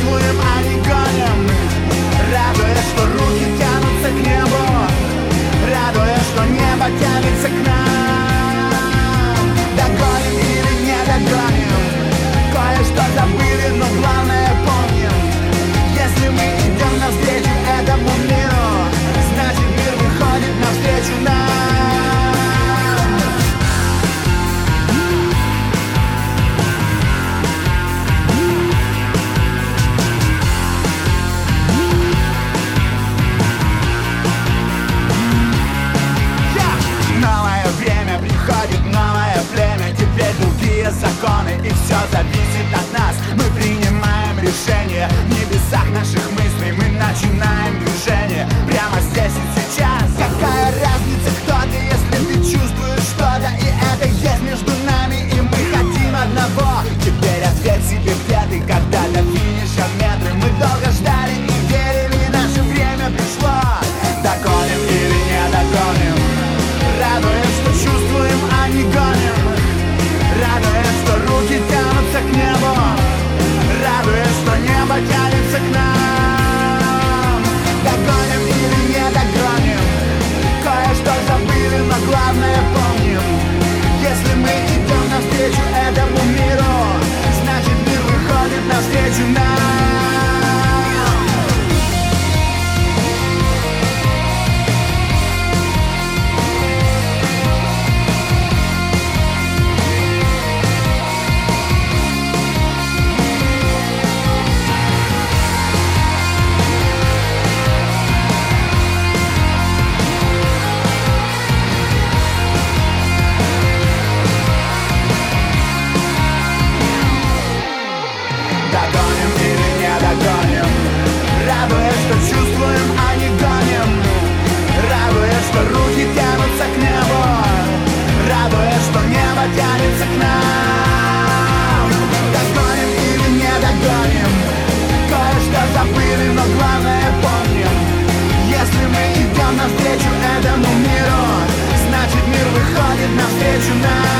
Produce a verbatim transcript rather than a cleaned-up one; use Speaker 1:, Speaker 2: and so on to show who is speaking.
Speaker 1: чувствуем, а не гоним. Радуясь, что руки тянутся к небу, радуясь, что небо тянется к нам. Догоним или не догоним, кое-что забыли, но главное помним. Если мы идем навстречу этому миру, значит мир выходит навстречу нам. Новое время, приходит новое племя. Теперь другие законы, и все зависит от нас. Мы принимаем решения в небесах наших мыслей. Мы начинаем движение прямо здесь и сейчас. Какая разница, кто ты, если ты чувствуешь что-то, и это есть между нами, и мы хотим одного. Теперь ответь себе, где ты, когда до финиша метры. Мы долго ждали и верили, наше время пришло. Догоним или не догоним, радуясь, что чувствуем, а не гоним. Радуясь, что руки тянутся к небу, радуясь, что небо тянется к нам. Догоним или не догоним, кое-что забыли, но главное помним. Если мы идем навстречу этому миру, значит мир выходит навстречу нам. Догоним или не догоним, радуясь, что чувствуем, а не гоним. Радуясь, что руки тянутся к небу, радуясь, что небо тянется к нам. Догоним или не догоним, кое-что забыли, но главное помним. Если мы идем навстречу этому миру, значит мир выходит навстречу нам.